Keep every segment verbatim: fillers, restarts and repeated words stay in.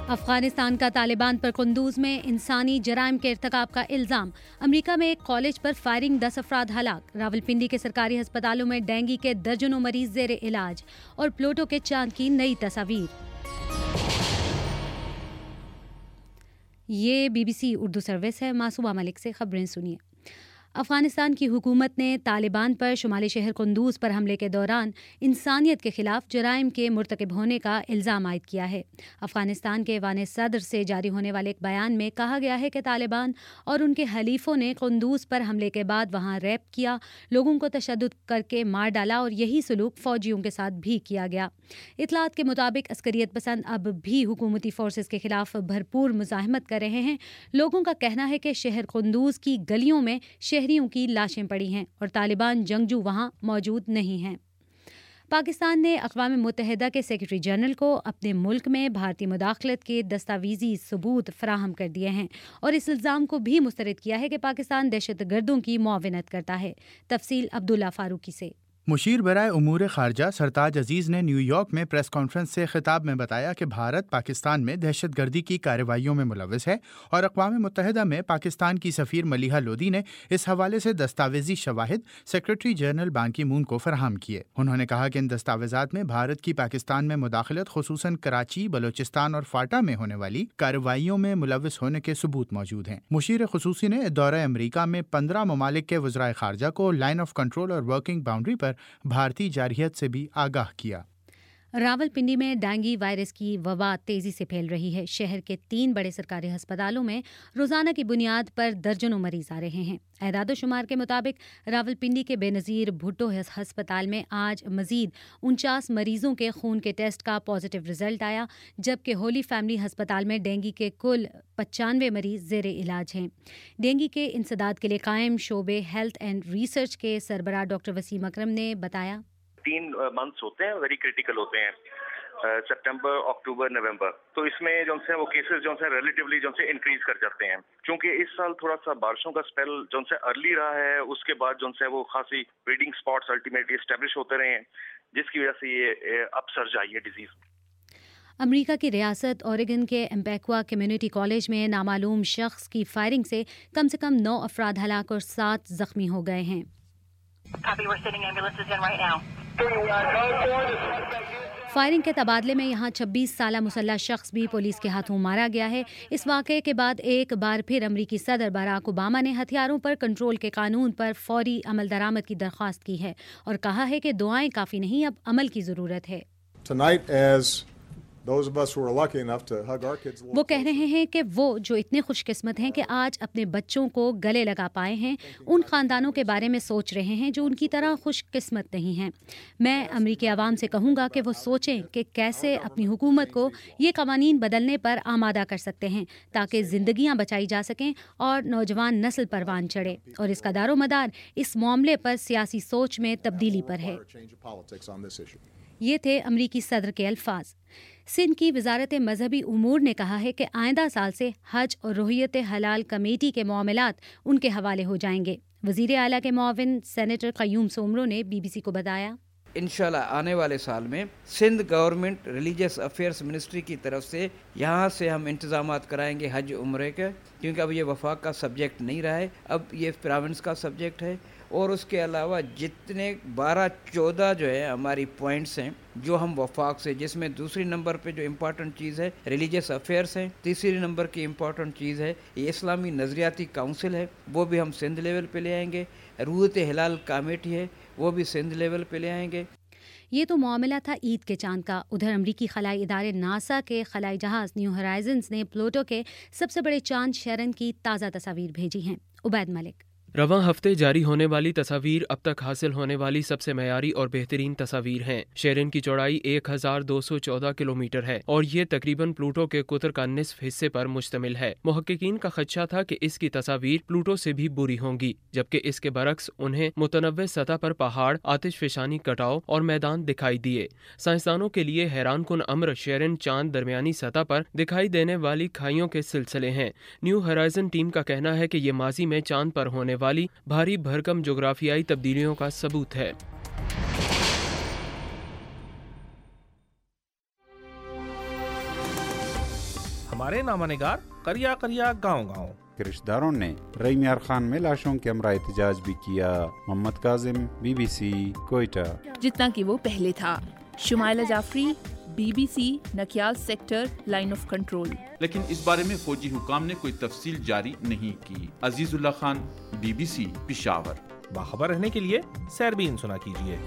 افغانستان کا طالبان پر قندوز میں انسانی جرائم کے ارتکاب کا الزام، امریکہ میں ایک کالج پر فائرنگ، دس افراد ہلاک، راولپنڈی کے سرکاری ہسپتالوں میں ڈینگی کے درجنوں مریض زیر علاج، اور پلوٹو کے چاند کی نئی تصاویر۔ یہ B B C Urdu service ہے، معصومہ ملک سے خبریں سنیے۔ افغانستان کی حکومت نے طالبان پر شمالی شہر قندوز پر حملے کے دوران انسانیت کے خلاف جرائم کے مرتکب ہونے کا الزام عائد کیا ہے۔ افغانستان کے ایوان صدر سے جاری ہونے والے ایک بیان میں کہا گیا ہے کہ طالبان اور ان کے حلیفوں نے قندوز پر حملے کے بعد وہاں ریپ کیا، لوگوں کو تشدد کر کے مار ڈالا، اور یہی سلوک فوجیوں کے ساتھ بھی کیا گیا۔ اطلاعات کے مطابق عسکریت پسند اب بھی حکومتی فورسز کے خلاف بھرپور مزاحمت کر رہے ہیں۔ لوگوں کا کہنا ہے کہ شہر قندوز کی گلیوں میں شہریوں کی لاشیں پڑی ہیں اور طالبان جنگجو وہاں موجود نہیں ہیں۔ پاکستان نے اقوام متحدہ کے سیکرٹری جنرل کو اپنے ملک میں بھارتی مداخلت کے دستاویزی ثبوت فراہم کر دیے ہیں اور اس الزام کو بھی مسترد کیا ہے کہ پاکستان دہشت گردوں کی معاونت کرتا ہے۔ تفصیل عبداللہ فاروقی سے۔ مشیر برائے امور خارجہ سرتاج عزیز نے نیو یارک میں پریس کانفرنس سے خطاب میں بتایا کہ بھارت پاکستان میں دہشت گردی کی کارروائیوں میں ملوث ہے، اور اقوام متحدہ میں پاکستان کی سفیر ملیحہ لودھی نے اس حوالے سے دستاویزی شواہد سیکرٹری جنرل بان کی مون کو فراہم کیے۔ انہوں نے کہا کہ ان دستاویزات میں بھارت کی پاکستان میں مداخلت، خصوصاً کراچی، بلوچستان اور فاٹا میں ہونے والی کارروائیوں میں ملوث ہونے کے ثبوت موجود ہیں۔ مشیر خصوصی نے دورہ امریکہ میں پندرہ ممالک کے وزرائے خارجہ کو لائن آف کنٹرول اور ورکنگ باؤنڈری پر بھارتی جارحیت سے بھی آگاہ کیا۔ راولپنڈی میں ڈینگی وائرس کی وبا تیزی سے پھیل رہی ہے۔ شہر کے تین بڑے سرکاری ہسپتالوں میں روزانہ کی بنیاد پر درجنوں مریض آ رہے ہیں۔ اعداد و شمار کے مطابق راولپنڈی کے بے نظیر بھٹو ہسپتال میں آج مزید انچاس مریضوں کے خون کے ٹیسٹ کا پازیٹیو رزلٹ آیا، جبکہ ہولی فیملی ہسپتال میں ڈینگی کے کل پچانوے مریض زیر علاج ہیں۔ ڈینگی کے انسداد کے لیے قائم شعبے ہیلتھ اینڈ ریسرچ کے سربراہ ڈاکٹر وسیم اکرم نے بتایا، تین منتھس ہوتے ہیں، ویری کریٹیکل ہوتے ہیں، سپٹمبر، اکتوبر، نومبر۔ تو اس میں جو ہے وہ کیسز جو ہے ریلیٹیولی جو ہے انکریز کر جاتے ہیں، چونکہ اس سال تھوڑا سا بارشوں کا اسپیل جو ہے ارلی رہا ہے، اس کے بعد جو ہے وہ خاصی بریڈنگ اسپاٹس الٹیمیٹلی اسٹیبلش ہوتے رہے ہیں، جس کی وجہ سے یہ اپ سرج آئی ہے ڈیزیز۔ امریکہ کی ریاست اوریگن کے ایمپیکوا کمیونٹی کالج میں نامعلوم شخص کی فائرنگ سے کم سے کم نو افراد ہلاک اور سات زخمی ہو گئے ہیں۔ فائرنگ کے تبادلے میں یہاں چھبیس سالہ مسلح شخص بھی پولیس کے ہاتھوں مارا گیا ہے۔ اس واقعے کے بعد ایک بار پھر امریکی صدر باراک اوباما نے ہتھیاروں پر کنٹرول کے قانون پر فوری عمل درآمد کی درخواست کی ہے اور کہا ہے کہ دعائیں کافی نہیں، اب عمل کی ضرورت ہے۔ وہ کہہ رہے ہیں کہ وہ جو اتنے خوش قسمت ہیں کہ آج اپنے بچوں کو گلے لگا پائے ہیں، ان خاندانوں کے بارے میں سوچ رہے ہیں جو ان کی طرح خوش قسمت نہیں ہیں۔ میں امریکی عوام سے کہوں گا کہ وہ سوچیں کہ کیسے اپنی حکومت کو یہ قوانین بدلنے پر آمادہ کر سکتے ہیں تاکہ زندگیاں بچائی جا سکیں اور نوجوان نسل پروان چڑھے، اور اس کا دار و مدار اس معاملے پر سیاسی سوچ میں تبدیلی پر ہے۔ یہ تھے امریکی صدر کے الفاظ۔ سندھ کی وزارت مذہبی امور نے کہا ہے کہ آئندہ سال سے حج اور روحیت حلال کمیٹی کے معاملات ان کے حوالے ہو جائیں گے۔ وزیر اعلیٰ کے معاون سینیٹر قیوم سومرو نے بی بی سی کو بتایا، انشاءاللہ آنے والے سال میں Sindh government religious affairs ministry کی طرف سے یہاں سے ہم انتظامات کرائیں گے حج عمرے کے، کیونکہ اب یہ وفاق کا سبجیکٹ نہیں رہا ہے، اب یہ پراونس کا سبجیکٹ ہے۔ اور اس کے علاوہ جتنے بارہ چودہ جو ہے ہماری پوائنٹس ہیں جو ہم وفاق سے، جس میں دوسری نمبر پہ جو امپورٹنٹ چیز ہے ریلیجیس افیئرس ہیں، تیسری نمبر کی امپورٹنٹ چیز ہے یہ اسلامی نظریاتی کونسل ہے، وہ بھی ہم سندھ لیول پہ لے آئیں گے، روحیت حلال کمیٹی ہے وہ بھی سندھ لیول پہ لے آئیں گے۔ یہ تو معاملہ تھا عید کے چاند کا۔ ادھر امریکی خلائی ادارے ناسا کے خلائی جہاز نیو ہرائزنز نے پلوٹو کے سب سے بڑے چاند شیرن کی تازہ تصاویر بھیجی ہیں۔ عبید ملک۔ رواں ہفتے جاری ہونے والی تصاویر اب تک حاصل ہونے والی سب سے معیاری اور بہترین تصاویر ہیں۔ شیرن کی چوڑائی ایک ہزار دو سو چودہ کلومیٹر ہے اور یہ تقریباً پلوٹو کے قطر کا نصف حصے پر مشتمل ہے۔ محققین کا خدشہ تھا کہ اس کی تصاویر پلوٹو سے بھی بری ہوں گی، جبکہ اس کے برعکس انہیں متنوع سطح پر پہاڑ، آتش فشانی کٹاؤ اور میدان دکھائی دیے۔ سائنسدانوں کے لیے حیران کن امر شیرن چاند درمیانی سطح پر دکھائی دینے والی کھائیوں کے سلسلے ہیں۔ نیو ہرائزن ٹیم کا کہنا ہے کہ یہ ماضی میں چاند پر ہونے والی بھاری بھرکم جغرافیائی تبدیلیوں کا ثبوت ہے۔ हमारे नामानिगार करिया करिया गांव गांव। रिश्तेदारों ने रईम यार खान में लाशों के हमरा एहतजाज भी किया। मोहम्मद काजिम, बीबीसी, कोयटा। जितना कि वो पहले था। Shumaila Jafri, BBC, Nakiyal sector, line of control. लेकिन इस बारे में फौजी हुकाम ने कोई तफसील जारी नहीं की। अजीजुल्लाह खान, बीबीसी, पेशावर। बाखबर रहने के लिए सैरबीन सुना कीजिए।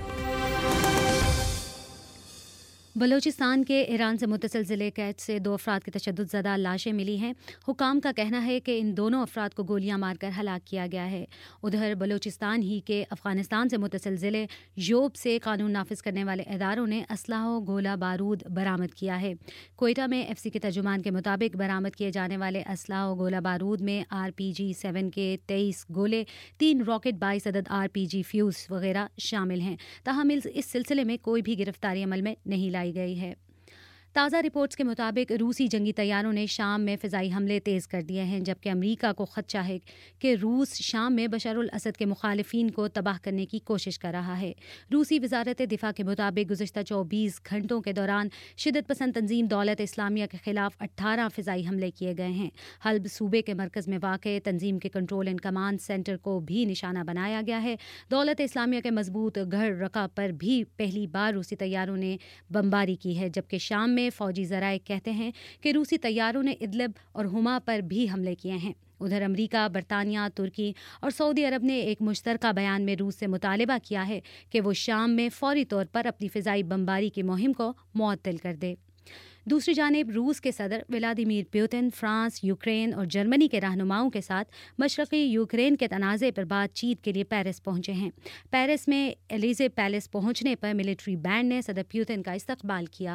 बलूचिस्तान के ईरान से मुत्तसिल ज़िले कैच से दो अफराद की तशद्दुद ज़दा लाशें मिली हैं। हुकाम का कहना है कि इन दोनों अफराद को गोलियां मारकर हलाक किया गया है। उधर बलूचिस्तान ही के अफ़गानिस्तान से मुत्तसिल ज़िले योब से कानून नाफिज करने वाले इदारों ने असलहा गोला बारूद बरामद किया है। कोयटा में एफ सी के तर्जुमान के मुताबिक बरामद किए जाने वाले असलहा गोला बारूद में आर पी जी सेवन के तेईस गोले, तीन रॉकेट, बाईस अदद आर पी जी फ्यूज़ वगैरह शामिल हैं। ताहम इस सिलसिले में कोई भी गिरफ्तारी अमल में नहीं लाई गई है। ताज़ा रिपोर्ट्स के मुताबिक रूसी जंगी तैयारों ने शाम में फ़िज़ाई हमले तेज़ कर दिए हैं, जबकि अमरीका को ख़दशा है कि रूस शाम में बशर उल असद के मुखालिफिन को तबाह करने की कोशिश कर रहा है। रूसी वज़ारत दिफ़ा के मुताबिक गुज़िश्ता चौबीस घंटों के दौरान शिदत पसंद तंजीम दौलत इस्लामिया के ख़िलाफ़ अट्ठारह फ़िज़ाई हमले किए गए हैं। हल्ब सूबे के मरकज़ में वाक़ तंजीम के कंट्रोल एंड कमांड सेंटर को भी निशाना बनाया गया है। दौलत इस्लामिया के मजबूत गढ़ रका पर भी पहली बार रूसी तैयारों ने बमबारी की है, जबकि शाम में फौजी ज़राए कहते हैं कि रूसी तैयारों ने इदलिब और हुमा पर भी हमले किए हैं। उधर अमरीका, बरतानिया, तुर्की और सऊदी अरब ने एक मुश्तरका बयान में रूस से मुतालिबा किया है कि वो शाम में फौरी तौर पर अपनी फ़िज़ाई बमबारी की मुहिम को मुअत्तल कर दे। दूसरी जानिब रूस के सदर व्लादिमीर पुतिन फ्रांस, यूक्रेन और जर्मनी के रहनुमाओं के साथ मशरक़ी यूक्रेन के तनाज़े पर बातचीत के लिए पेरिस पहुंचे हैं। पेरिस में एलिज़े पैलेस पहुंचने पर मिलिट्री बैंड ने सदर पुतिन का इस्तकबाल किया।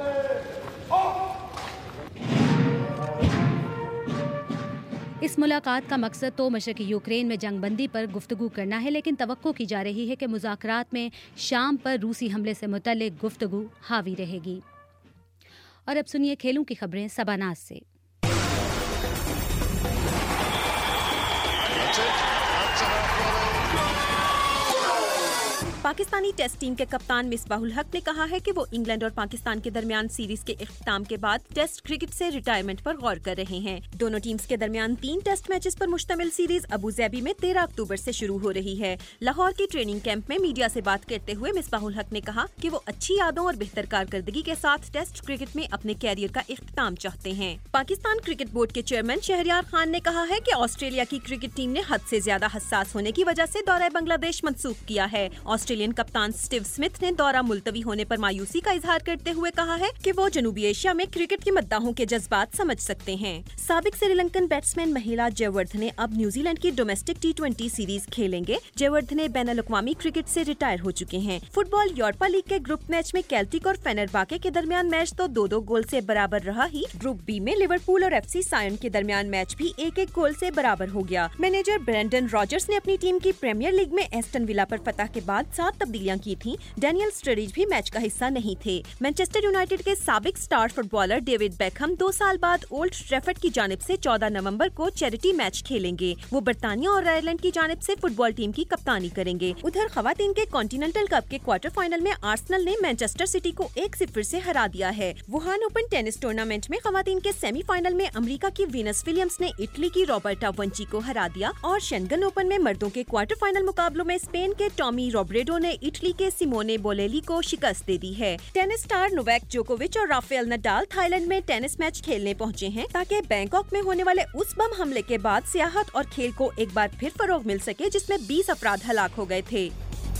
इस मुलाकात का मकसद तो मशरक़ी यूक्रेन में जंगबंदी पर गुफ्तगू करना है, लेकिन तवक्को की जा रही है कि मुज़ाकरात में शाम पर रूसी हमले से मुतल्लिक़ गुफ्तगू हावी रहेगी। और अब सुनिए खेलों की खबरें सबानाज से। पाकिस्तानी टेस्ट टीम के कप्तान मिसबाहुल हक ने कहा है कि वो इंग्लैंड और पाकिस्तान के दरमियान सीरीज के इख्तिताम के बाद टेस्ट क्रिकेट से रिटायरमेंट पर गौर कर रहे हैं। दोनों टीम्स के दरमियान तीन टेस्ट मैचेस पर मुश्तमिल सीरीज अबू धाबी में तेरह अक्टूबर से शुरू हो रही है। लाहौर की ट्रेनिंग कैंप में मीडिया से बात करते हुए मिसबाहुल हक ने कहा कि वो अच्छी यादों और बेहतर कारकर्दगी के साथ टेस्ट क्रिकेट में अपने कैरियर का इख्तिताम चाहते हैं। पाकिस्तान क्रिकेट बोर्ड के चेयरमैन शहरयार खान ने कहा है कि ऑस्ट्रेलिया की क्रिकेट टीम ने हद से ज्यादा हसास होने की वजह से दौरा बांग्लादेश मंसूख किया है। ऑस्ट्रेलियन कप्तान स्टीव स्मिथ ने दौरा मुलतवी होने पर मायूसी का इजहार करते हुए कहा है कि वो जनूबी एशिया में क्रिकेट की मद्दाहों के जज्बात समझ सकते हैं। साबिक श्रीलंकन बैट्समैन महिला जयवर्धने अब न्यूजीलैंड की डोमेस्टिक टी ट्वेंटी सीरीज खेलेंगे। जयवर्धने बैनुल-अक़वामी क्रिकेट से रिटायर हो चुके हैं। फुटबॉल यूरोपा लीग के ग्रुप मैच में केल्टिक और फेनेरबाके के दरमियान मैच तो दो दो गोल से बराबर रहा ही। ग्रुप बी में लिवरपूल और एफसी सायन के दरमियान मैच भी एक एक गोल से बराबर हो गया। मैनेजर ब्रेंडन रॉजर्स ने अपनी टीम की प्रीमियर लीग में एस्टन विला पर फतह के बाद सात तब्दीलियां की थी। डैनियल स्टरीज भी मैच का हिस्सा नहीं थे। मैनचेस्टर यूनाइटेड के साबिक स्टार फुटबॉलर डेविड बेकहम दो साल बाद ओल्ड ट्रैफर्ड की जानिब से चौदह नवंबर को चैरिटी मैच खेलेंगे। वो बर्तानिया और आयरलैंड की जानिब से फुटबॉल टीम की कप्तानी करेंगे। उधर खवातीन के कॉन्टिनेंटल कप के क्वार्टर फाइनल में आर्सेनल ने मैनचेस्टर सिटी को एक सिफर से हरा दिया है। वुहान ओपन टेनिस टूर्नामेंट में खवातीन के सेमीफाइनल में अमेरिका की वीनस विलियम्स ने इटली की रॉबर्टा वंची को हरा दिया और शेंगन ओपन में मर्दों के क्वार्टर फाइनल मुकाबलों में स्पेन के टॉमी रॉब्रेडो ने इटली के सिमोने बोलेली को शिकस्त दे दी है। टेनिस स्टार नोवाक जोकोविच और राफेल नडाल थाईलैंड में टेनिस मैच खेलने पहुंचे हैं ताकि बैंकॉक में होने वाले उस बम हमले के बाद सियाहत और खेल को एक बार फिर फरोग मिल सके जिसमें बीस अफराद हलाक हो गए थे।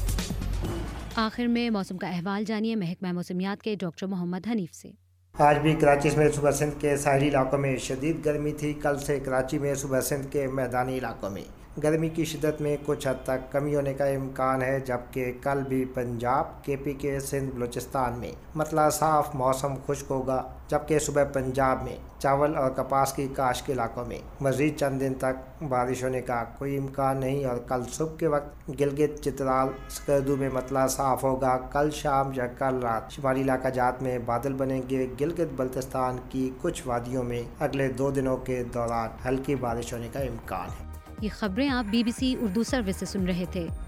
आखिर में मौसम का अहवाल जानिए महकमा मौसमियात के डॉक्टर मोहम्मद हनीफ से। आज भी कराची में सुबह सिंध के साहली इलाकों में शदीद गर्मी थी। कल से कराची में सुबह सिंध के मैदानी इलाकों में गर्मी की शिद्दत में कुछ हद तक कमी होने का इम्कान है, जबकि कल भी पंजाब, के पी के, सिंध, बलूचिस्तान में मतलब साफ मौसम खुश्क होगा, जबकि सुबह पंजाब में चावल और कपास की काश्त के इलाकों में मज़ीद चंद दिन तक बारिश होने का कोई इम्कान नहीं और कल सुबह के वक्त गिलगित, चित्राल, स्कर्दू में मतलब साफ होगा। कल शाम या कल रात शुमाली इलाका जात में बादल बनेंगे। गिलगित बल्तिस्तान की कुछ वादियों में अगले दो दिनों के दौरान हल्की बारिश होने का इम्कान है। ये खबरें आप B B C Urdu service से सुन रहे थे।